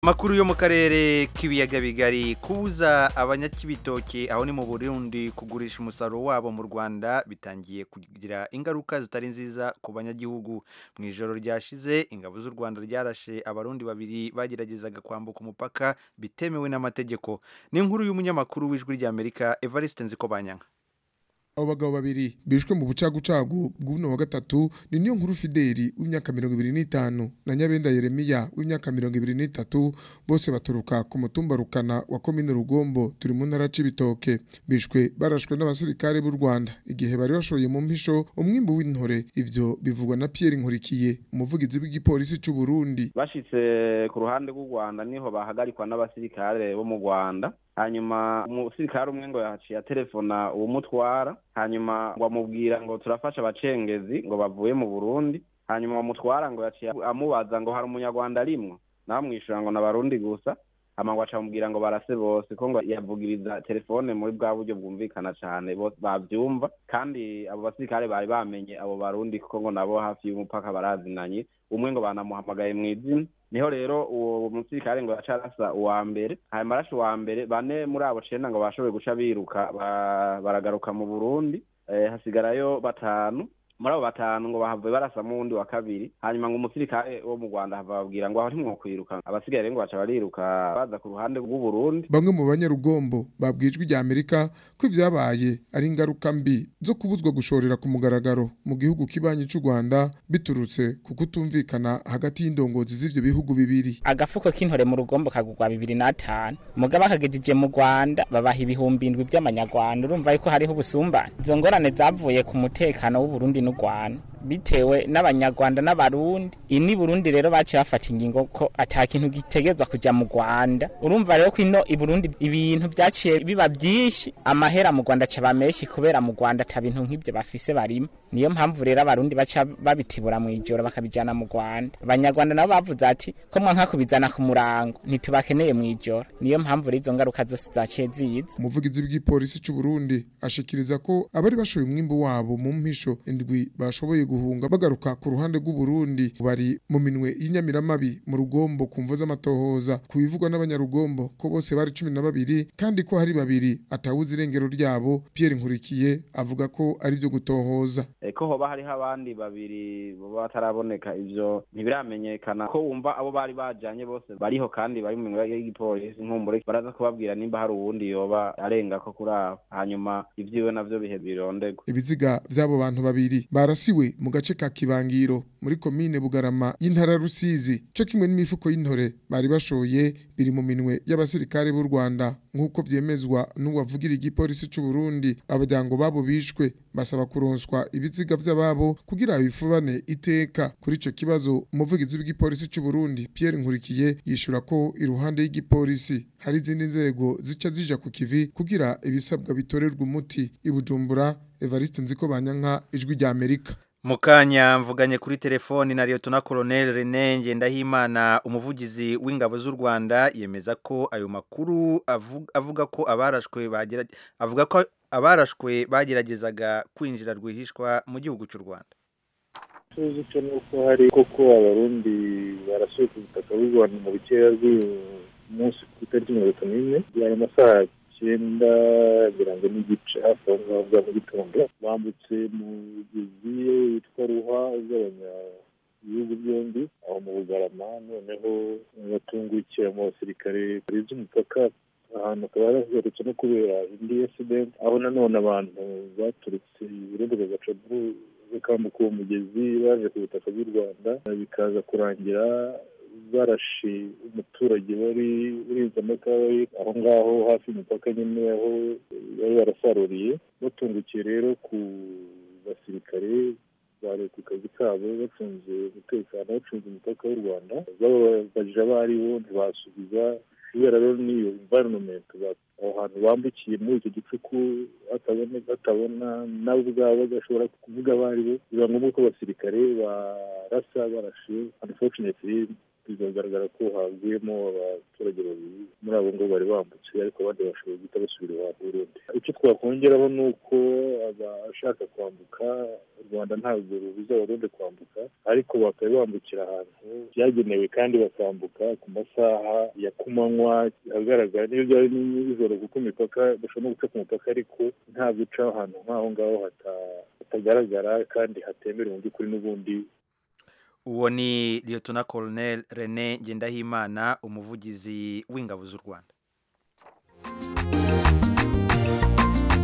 Makuru yo mu karere k'ibiyaga bigari kubuza abanyakibitoki aho ni mu Burundi kugurisha umusaruro wabo mu Rwanda bitangiye kugira ingaruka zitari nziza ku banyagihugu. Mu ijoro ryashize ingabo z'u Rwanda ryarashe abarundi babiri bageragezaga kwambuka umupaka bitemewe n'amategeko. Ni inkuru y'umunyamakuru w'Ijwi ry'Amerika Evariste Nzikobanyanka. Abo bagabo babiri bishwe mu bucagucagu bw'uno wa gatatu ni niyo nkuru Fideli w'imyaka 25 na Nyabenda Yeremiya w'imyaka 23 bose baturuka ku mutumba Rukana wa komine Rugombo turi mu ntara c'Ibitoke. Bishwe barashwe n'abasirikare b'u Rwanda igihe bari bashoye mu mpisho umwimbu w'intore. Ivyo bivugwa na Pierre Nkurikiye umuvugizi w'igipolisi c'u Burundi. Bashitse ku ruhande rw'u Rwanda niho bahagarikwa n'abasirikare bo mu Rwanda. Hanyuma umusirikare umwe ngo yaciye telefona uwo mutwara, hanyuma ngo amubwira ngo turafasha abacengezi ngo bavuye mu Burundi. Hanyuma umutwara ngo yaciye amubaza ngo hari umunyarwanda arimwo, namwishura ngo n'abarundi gusa. Ngo acamubwira ngo barase bose ko ngo yavugiriza telefone muri bwa buryo bwumvikana cyane bose bavyumva, kandi abo basirikare bari bamenye abo barundi kuko ngo nabo hafi y'umupaka barazinanye. Umwe ngo banamuhamagaye mu izina. Niho rero uwo musirikare ngo yacarasa uwa mbere, hanyuma arashe uwa mbere, bane muri abo 9 ngo bashoboye guca biruka baragaruka mu Burundi. Hasigarayo batanu. Muri abo batanu ngo bahavuye barasa mu wundi wa kabiri. Hanyuma ngo umusirikare wo mu Rwanda havabwira ngo aho ntimwo kwiruka, abasigaye ngo baca bariruka baza ku ruhande rw'u Burundi. Bamwe mu banyarugombo babwijwe rya Amerika ko ivyabaye ari ingaruka mbi zo kubuzwa gushorera ku mugaragaro mu gihugu kibanyi c'u Rwanda biturutse ku kutumvikana hagati y'indongozi z'ivyo bihugu bibiri. Agafuko k'intore mu Rugombo kagugwa 2005 mugaba kagejeje mu Rwanda babaha ibihumbi 7 by'amanyarwanda. Urumva yuko hariho ubusumbane. Izo ngorane zavuye ku mutekano w'u Burundi Rwanda bitewe n'abanyarwanda n'abarundi. Ini Burundi rero baci bafata ingingo ko atakintu gitegezwa kuja mu Rwanda. Urumva rero ko ino i Burundi ibintu byaciye biba byinshi, amahera mu Rwanda cabameshi kubera mu Rwanda ta bintu nk'ibyo bafise barimo. Niyo mpamvu rero abarundi baca babitibura mu ijoro bakabijana mu Rwanda. Abanyarwanda nabo bavuze ati ko mwanka kubizana ku murango ntitubakeneye mu ijoro. Niyo mpamvu rero izo ngaruka zose zaciye ziza. Umuvugizi w'igipolisi c'u Burundi ashikiriza ko abari bashoye umwimbu wabo mu mpisho indwi bashoboye guhunga bagaruka ku ruhande rw'u Burundi bari mu minwe y'inyamiramabi mu Rugombo kumvo z'amatohoza kubivugwa n'abanyarugombo ko bose bari 12 kandi ko hari babiri atawuzi irengero ryabo. Pierre Nkurikiye avuga ko ari byo gutohoza. Ko hoba hariho abandi babiri bataraboneka, ivyo ntibiramenyekana ko wumva abo bari bajanye bose bariho kandi bari mu minwe y'igipolisi. Nkumbure baraza kubabwira nimba hari uwundi yoba arenga ko kuraba, hanyuma ivyiwe navyo bihe birondegwa. Ibiziga vy'abo bantu babiri barasiwe mu gace ka Kibangiro muri komine Bugarama y'intara Rusizi, cyo kimwe n'imifuko y'intore bari bashoye biri mu minwe y'abasirikare b'u Rwanda nk'uko vyemezwa n'uwavugira igipolisi c'u Burundi. Abajyango babo bishwe basaba kuronswa ibiziga vy'ababo kugira bifubane iteka. Kuri ico kibazo umuvugizi w'igipolisi c'u Burundi Pierre Nkurikiye yishura ko iruhande y'igipolisi hari izindi nzego zica zija ku kivi kugira ibisabwa bitorerwa umuti. I Bujumbura, Evariste Nzikobanyanka, Ijwi ry'Amerika. Mukanya mvuganye kuri telefoni na Lieutenant Colonel René Ngendahimana umuvugizi w'ingabo z'u Rwanda yemeza ko ayo makuru avuga ko abarashwe bageragezaga kwinjira rwihishwa mu gihugu cy'u Rwanda. Tuzi cyo nuko hari koko abarundi barasuye ku butaka bw'u Rwanda mu bikeya munsi ku itariki 14 ya masaha 9 birango n'igice hafi aho mu gitondo bambutse mu mugezi witwa Ruha ugabanya ibihugu byombi aho mu Bugarama. Noneho batungukira mu basirikare barize umupaka ahantu akaba yarazerutse no kubera indi accident, aho nanone abantu baturutse Burundi bagaca bakambuka uwo mugezi baje ku butaka bw'u Rwanda, bikaza kurangira barashe umuturage wari urinze amakawa aho ngaho hafi y'umupaka nyine aho bari barasaruriye. Batungukiye rero ku basirikare bari ku kazi kabo bacunze umutekano, bacunze umupaka w'u Rwanda. Babajije abaribo ntibasubiza kubera rero niyo environment aho hantu bambukiye muri icyo gicuku batabona nabo ubwabo bagashobora kuvuga abaribo. Biba ngombwa ko abasirikare barashe. Unfortunately bizagaragara ko haguyemo abaturage babiri muri abo ngo bari bambutse ariko abandi bashoboye guhita basubira iwabo Burundi. Icyo twakongeraho ni uko abashaka kwambuka u Rwanda ntabwo rubuza abarundi kwambuka ariko bakaba bambukira ahantu byagenewe kandi bakambuka ku masaha ya kumanywa agaragara niyo byari nijoro kuko imipaka bashobora no guca ku mupaka ariko nta guca ahantu nk'aho ngaho hatagaragara kandi hatemerewe mu by'ukuri n'ubundi. Uwo ni Lieutenant Colonel René Ngendahimana umuvugizi w'ingabo z'u Rwanda.